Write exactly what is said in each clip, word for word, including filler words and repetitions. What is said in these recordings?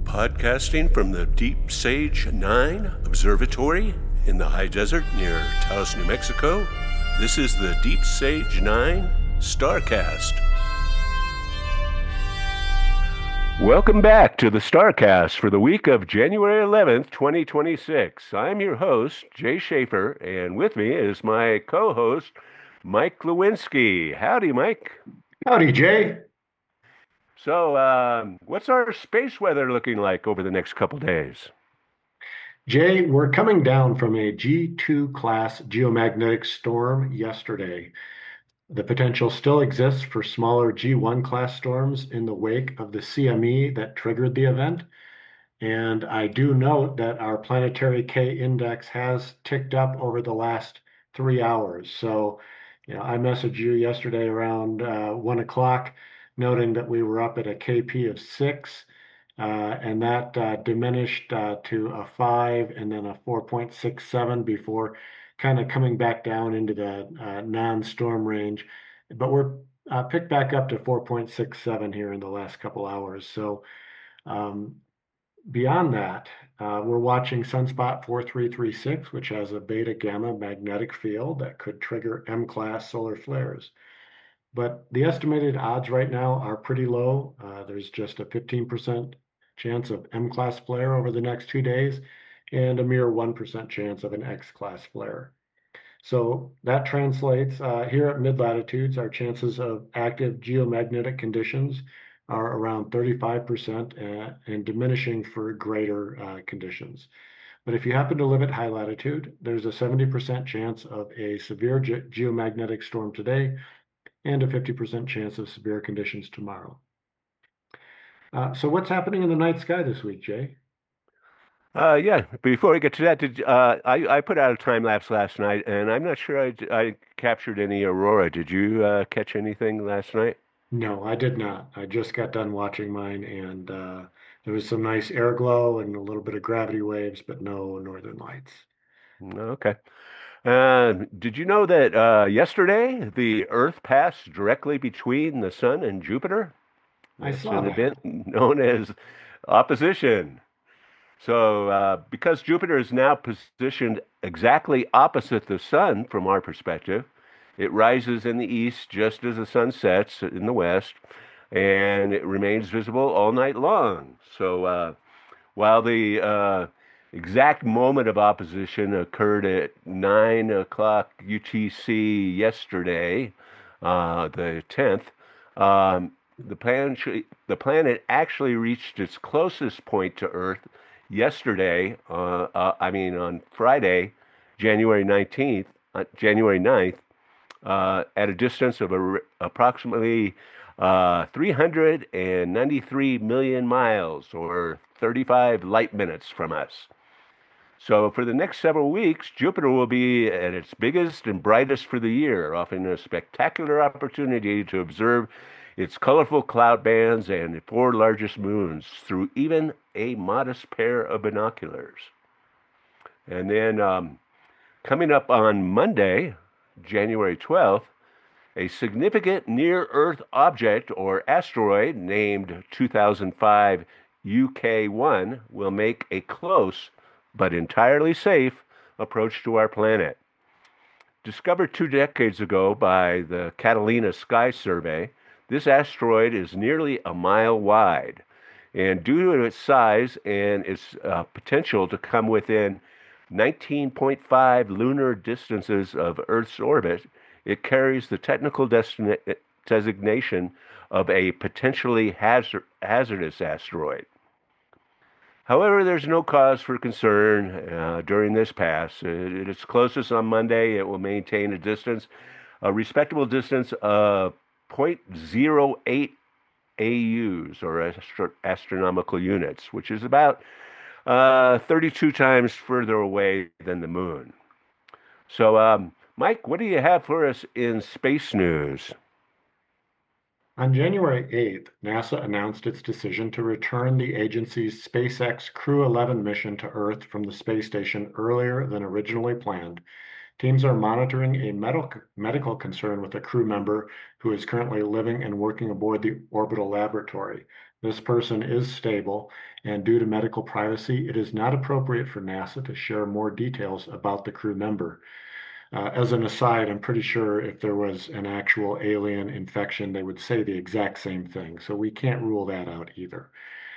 Podcasting from the Deep Sage nine Observatory in the high desert near Taos, New Mexico, this is the Deep Sage nine Starcast. Welcome back to the Starcast for the week of January eleventh, twenty twenty-six. I'm your host, Jay Schaefer, and with me is my co-host, Mike Lewinsky. Howdy, Mike. Howdy, Jay. So, um, what's our space weather looking like over the next couple days? Jay, we're coming down from a G two class geomagnetic storm yesterday. The potential still exists for smaller G one class storms in the wake of the C M E that triggered the event. And I do note that our planetary K index has ticked up over the last three hours. So, you know, I messaged you yesterday around uh, one o'clock, noting that we were up at a K P of six, uh, and that uh, diminished uh, to a five and then a four point six seven before kind of coming back down into the uh, non-storm range. But we're uh, picked back up to four point six seven here in the last couple hours. So, um, beyond that, uh, we're watching Sunspot four three three six, which has a beta gamma magnetic field that could trigger M-class solar flares. But the estimated odds right now are pretty low. Uh, there's just a fifteen percent chance of M-class flare over the next two days and a mere one percent chance of an X-class flare. So that translates uh, here at mid-latitudes, our chances of active geomagnetic conditions are around thirty-five percent uh, and diminishing for greater uh, conditions. But if you happen to live at high latitude, there's a seventy percent chance of a severe ge geomagnetic storm today and a fifty percent chance of severe conditions tomorrow. Uh, so what's happening in the night sky this week, Jay? Uh, yeah, before we get to that, did, uh, I, I put out a time lapse last night, and I'm not sure I, I captured any aurora. Did you uh, catch anything last night? No, I did not. I just got done watching mine, and uh, there was some nice air glow and a little bit of gravity waves, but no northern lights. Okay. Uh, did you know that uh, yesterday the Earth passed directly between the Sun and Jupiter? I It's saw an that. event known as opposition. So, uh, because Jupiter is now positioned exactly opposite the Sun from our perspective, it rises in the east just as the sun sets in the west, and it remains visible all night long. So, uh, while the uh, exact moment of opposition occurred at nine o'clock U T C yesterday, uh, the tenth, um, the, plan the planet actually reached its closest point to Earth yesterday, uh, uh, I mean on Friday, January nineteenth, uh, January ninth, uh, at a distance of a, approximately uh, three hundred ninety-three million miles, or thirty-five light minutes from us. So for the next several weeks, Jupiter will be at its biggest and brightest for the year, offering a spectacular opportunity to observe its colorful cloud bands and the four largest moons through even a modest pair of binoculars. And then um, coming up on Monday, January twelfth, a significant near-Earth object or asteroid named two thousand five U K one will make a close but entirely safe approach to our planet. Discovered two decades ago by the Catalina Sky Survey, this asteroid is nearly a mile wide, and due to its size and its uh, potential to come within nineteen point five lunar distances of Earth's orbit, it carries the technical designation of a potentially hazard hazardous asteroid. However, there's no cause for concern uh, during this pass. At its closest on Monday, it will maintain a distance, a respectable distance of zero point zero eight A Us, or astro astronomical units, which is about uh, thirty-two times further away than the moon. So, um, Mike, what do you have for us in space news? On January eighth, NASA announced its decision to return the agency's SpaceX Crew eleven mission to Earth from the space station earlier than originally planned, Teams are monitoring a medical medical concern with a crew member who is currently living and working aboard the orbital laboratory. This person is stable, and due to medical privacy, it is not appropriate for NASA to share more details about the crew member. Uh, as an aside, I'm pretty sure if there was an actual alien infection, they would say the exact same thing. So we can't rule that out either.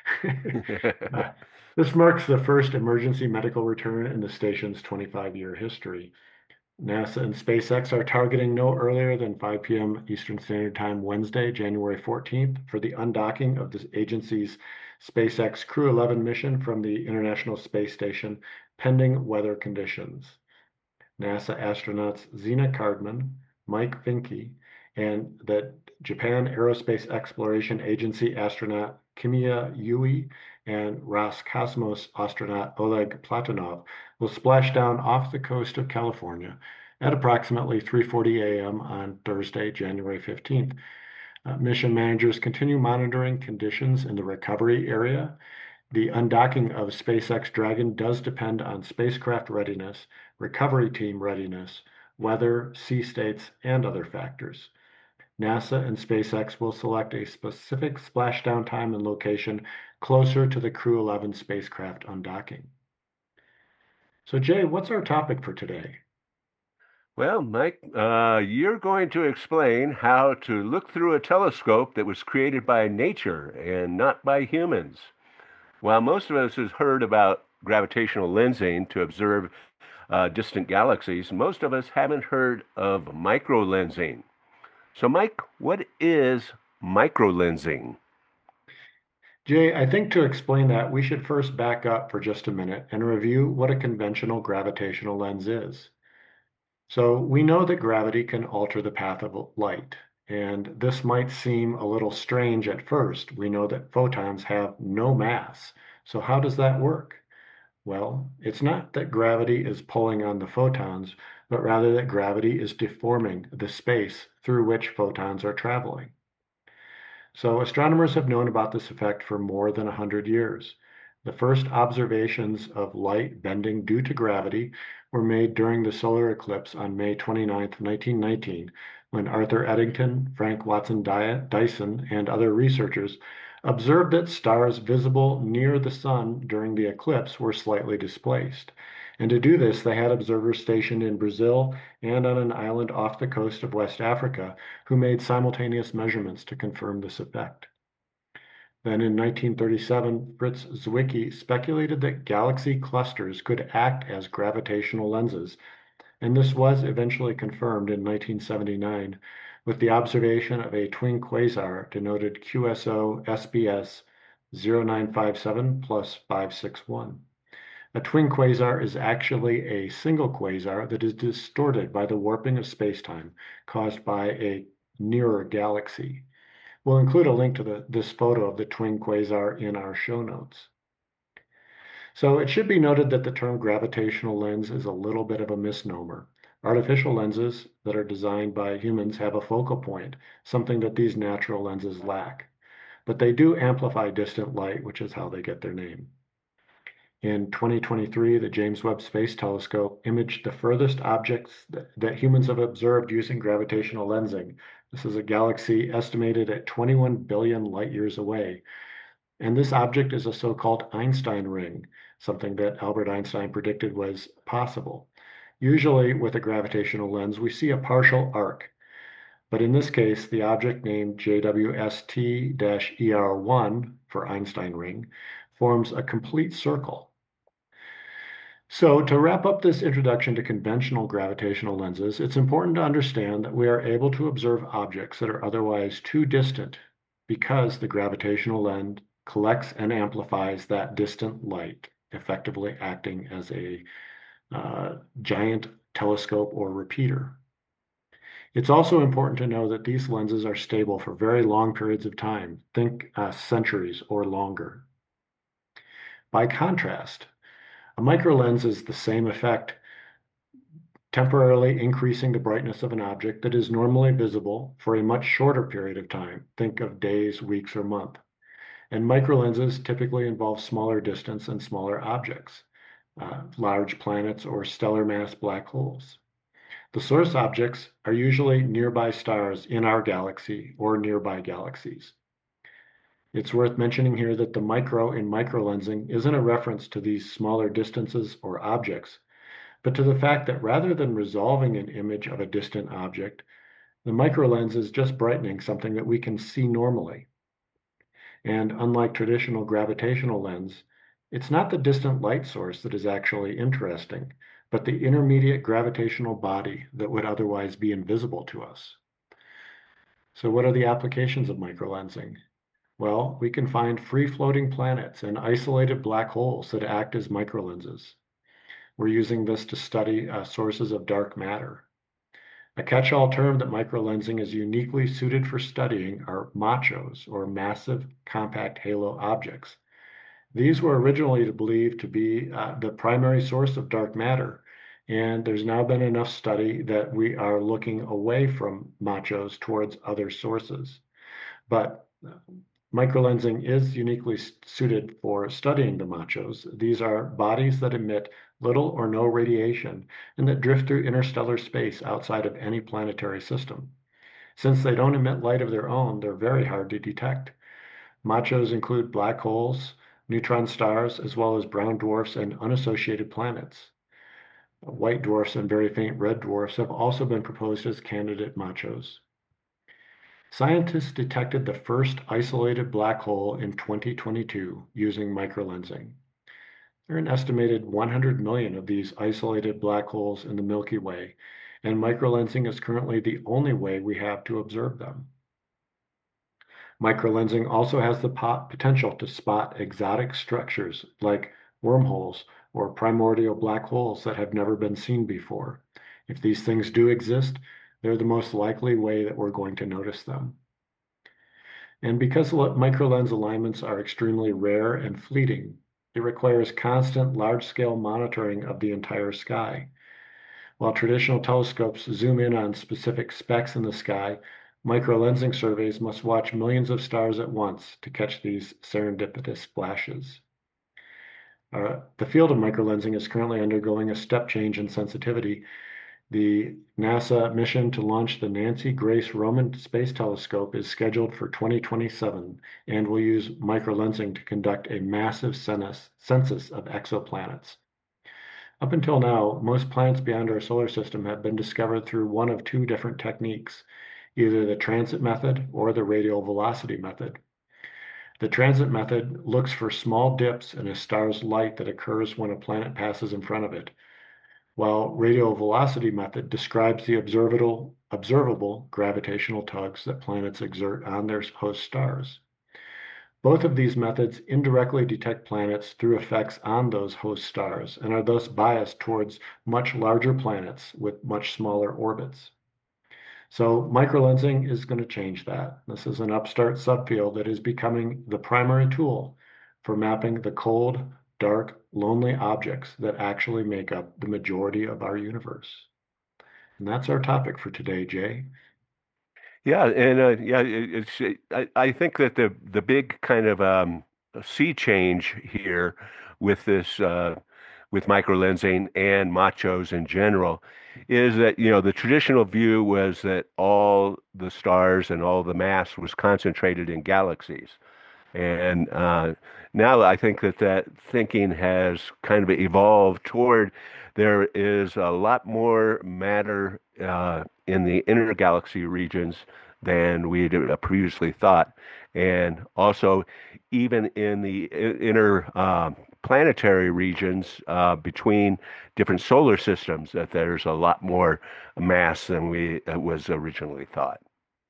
Uh, this marks the first emergency medical return in the station's twenty-five year history. NASA and SpaceX are targeting no earlier than five p m Eastern Standard Time Wednesday, January fourteenth, for the undocking of the agency's SpaceX Crew eleven mission from the International Space Station, pending weather conditions. NASA astronauts Zena Cardman, Mike Finke, and the Japan Aerospace Exploration Agency astronaut Kimiya Yui and Roscosmos astronaut Oleg Platonov will splash down off the coast of California at approximately three forty a m on Thursday, January fifteenth. Uh, mission managers continue monitoring conditions in the recovery area. The undocking of SpaceX Dragon does depend on spacecraft readiness, recovery team readiness, weather, sea states, and other factors. NASA and SpaceX will select a specific splashdown time and location closer to the Crew eleven spacecraft undocking. So, Jay, what's our topic for today? Well, Mike, uh, you're going to explain how to look through a telescope that was created by nature and not by humans. While most of us have heard about gravitational lensing to observe uh, distant galaxies, most of us haven't heard of microlensing. So, Mike, what is microlensing? Jay, I think to explain that, we should first back up for just a minute and review what a conventional gravitational lens is. So we know that gravity can alter the path of light, and this might seem a little strange at first. We know that photons have no mass. So how does that work? Well, it's not that gravity is pulling on the photons, but rather that gravity is deforming the space through which photons are traveling. So astronomers have known about this effect for more than one hundred years. The first observations of light bending due to gravity were made during the solar eclipse on May twenty-ninth, nineteen nineteen, when Arthur Eddington, Frank Watson Dyson, and other researchers observed that stars visible near the sun during the eclipse were slightly displaced. And to do this, they had observers stationed in Brazil and on an island off the coast of West Africa who made simultaneous measurements to confirm this effect. Then in nineteen thirty-seven, Fritz Zwicky speculated that galaxy clusters could act as gravitational lenses, and this was eventually confirmed in nineteen seventy-nine with the observation of a twin quasar denoted Q S O S B S zero nine five seven plus five six one. A twin quasar is actually a single quasar that is distorted by the warping of spacetime caused by a nearer galaxy. We'll include a link to the, this photo of the twin quasar in our show notes. So it should be noted that the term gravitational lens is a little bit of a misnomer. Artificial lenses that are designed by humans have a focal point, something that these natural lenses lack. But they do amplify distant light, which is how they get their name. In twenty twenty-three, the James Webb Space Telescope imaged the furthest objects that, that humans have observed using gravitational lensing. This is a galaxy estimated at twenty-one billion light years away. And this object is a so-called Einstein ring, something that Albert Einstein predicted was possible. Usually with a gravitational lens, we see a partial arc. But in this case, the object named J W S T E R one for Einstein ring forms a complete circle. So to wrap up this introduction to conventional gravitational lenses, it's important to understand that we are able to observe objects that are otherwise too distant because the gravitational lens collects and amplifies that distant light, effectively acting as a uh, giant telescope or repeater. It's also important to know that these lenses are stable for very long periods of time, think uh, centuries or longer. By contrast, a microlens is the same effect, temporarily increasing the brightness of an object that is normally visible for a much shorter period of time. Think of days, weeks, or month. And microlenses typically involve smaller distance and smaller objects, uh, large planets or stellar mass black holes. The source objects are usually nearby stars in our galaxy or nearby galaxies. It's worth mentioning here that the micro in microlensing isn't a reference to these smaller distances or objects, but to the fact that rather than resolving an image of a distant object, the microlens is just brightening something that we can see normally. And unlike traditional gravitational lens, it's not the distant light source that is actually interesting, but the intermediate gravitational body that would otherwise be invisible to us. So what are the applications of microlensing? Well, we can find free-floating planets and isolated black holes that act as microlenses. We're using this to study uh, sources of dark matter. A catch-all term that microlensing is uniquely suited for studying are MACHOs, or massive compact halo objects. These were originally believed to be uh, the primary source of dark matter, and there's now been enough study that we are looking away from MACHOs towards other sources. But uh, microlensing is uniquely suited for studying the MACHOs. These are bodies that emit little or no radiation and that drift through interstellar space outside of any planetary system. Since they don't emit light of their own, they're very hard to detect. MACHOs include black holes, neutron stars, as well as brown dwarfs and unassociated planets. White dwarfs and very faint red dwarfs have also been proposed as candidate MACHOs. Scientists detected the first isolated black hole in twenty twenty-two using microlensing. There are an estimated one hundred million of these isolated black holes in the Milky Way, and microlensing is currently the only way we have to observe them. Microlensing also has the potential to spot exotic structures like wormholes or primordial black holes that have never been seen before. If these things do exist, they're the most likely way that we're going to notice them. And because microlens alignments are extremely rare and fleeting, it requires constant large-scale monitoring of the entire sky. While traditional telescopes zoom in on specific specks in the sky, microlensing surveys must watch millions of stars at once to catch these serendipitous flashes. Uh, the field of microlensing is currently undergoing a step change in sensitivity. The NASA mission to launch the Nancy Grace Roman Space Telescope is scheduled for twenty twenty-seven and will use microlensing to conduct a massive census of exoplanets. Up until now, most planets beyond our solar system have been discovered through one of two different techniques, either the transit method or the radial velocity method. The transit method looks for small dips in a star's light that occurs when a planet passes in front of it, while radial velocity method describes the observable, observable gravitational tugs that planets exert on their host stars. Both of these methods indirectly detect planets through effects on those host stars and are thus biased towards much larger planets with much smaller orbits. So microlensing is going to change that. This is an upstart subfield that is becoming the primary tool for mapping the cold, dark, lonely objects that actually make up the majority of our universe. And that's our topic for today, Jay. Yeah, and uh, yeah, it, it's. It, I, I think that the the big kind of um, sea change here with this uh, with microlensing and machos in general is that you know the traditional view was that all the stars and all the mass was concentrated in galaxies, and uh, now I think that that thinking has kind of evolved toward there is a lot more matter uh, in the inner galaxy regions than we had previously thought. And also, even in the inner uh, planetary regions uh, between different solar systems, that there's a lot more mass than we uh, was originally thought.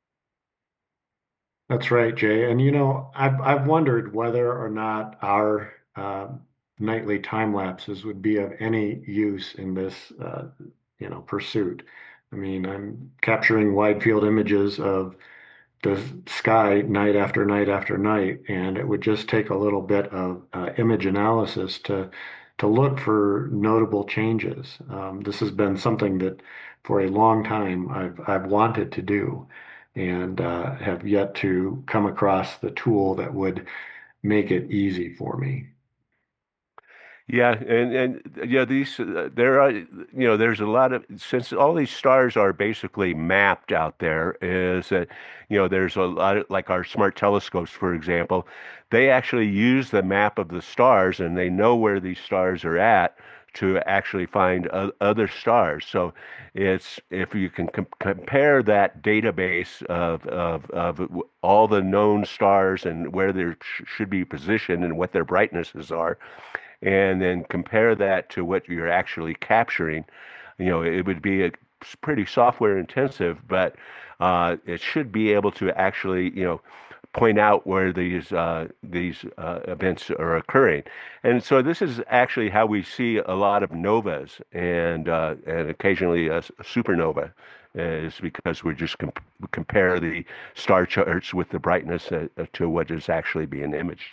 That's right, Jay. And you know, I've I've wondered whether or not our uh, nightly time lapses would be of any use in this, uh, you know, pursuit. I mean, I'm capturing wide field images of the sky night after night after night, and it would just take a little bit of uh, image analysis to to look for notable changes. Um, this has been something that for a long time I've I've wanted to do, and uh, have yet to come across the tool that would make it easy for me. Yeah, and and yeah, these uh, there are, you know, there's a lot of, since all these stars are basically mapped out there, is that, you know, there's a lot of, like our smart telescopes, for example, they actually use the map of the stars and they know where these stars are at to actually find o other stars. So it's, if you can com compare that database of of of all the known stars and where they sh should be positioned and what their brightnesses are, and then compare that to what you're actually capturing, you know, it would be a pretty software intensive, but uh, it should be able to actually, you know, point out where these uh, these uh, events are occurring. And so this is actually how we see a lot of novas and uh, and occasionally a, a supernova, is because we just comp compare the star charts with the brightness uh, to what is actually being imaged.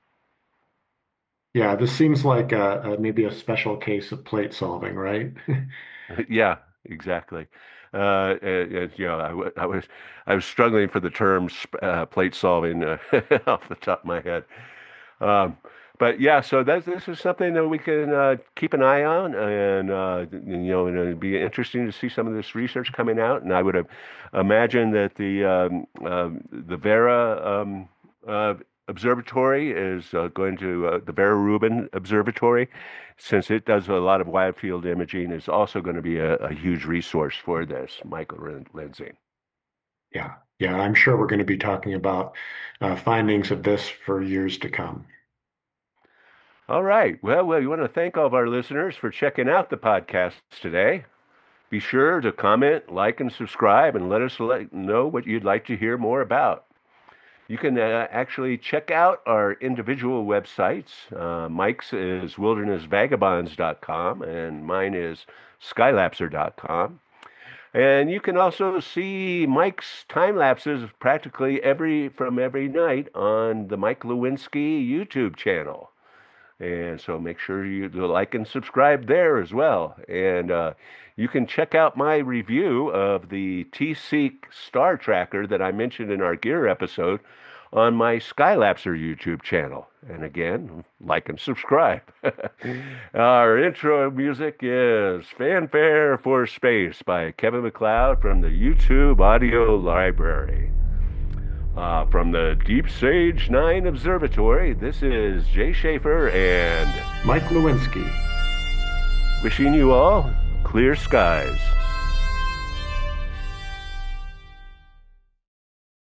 Yeah, this seems like a, a, maybe a special case of plate solving, right? Yeah, exactly. Uh, and, and, you know, I, w- I was I was struggling for the term sp- uh, plate solving uh, off the top of my head. Um, but yeah, so that's this is something that we can uh, keep an eye on, and uh, you know, and it'd be interesting to see some of this research coming out. And I would have imagined that the um, um the Vera um, uh, Observatory is uh, going to uh, the Vera Rubin Observatory, since it does a lot of wide field imaging, is also going to be a, a huge resource for this, Michael Lindsay. Yeah, yeah, I'm sure we're going to be talking about uh, findings of this for years to come. All right. Well, well, we want to thank all of our listeners for checking out the podcast today. Be sure to comment, like, and subscribe, and let us let know what you'd like to hear more about. You can uh, actually check out our individual websites. Uh, Mike's is wilderness vagabonds dot com, and mine is skylapser dot com. And you can also see Mike's time lapses practically every from every night on the Mike Lewinsky YouTube channel. And so make sure you like and subscribe there as well. And uh, you can check out my review of the T-Seek Star Tracker that I mentioned in our gear episode on my Skylapser YouTube channel. And again, like and subscribe. Our intro music is Fanfare for Space by Kevin MacLeod from the YouTube Audio Library. Uh, from the Deep Sage nine Observatory, this is Jay Schaefer and Mike Lewinsky. wishing you all clear skies.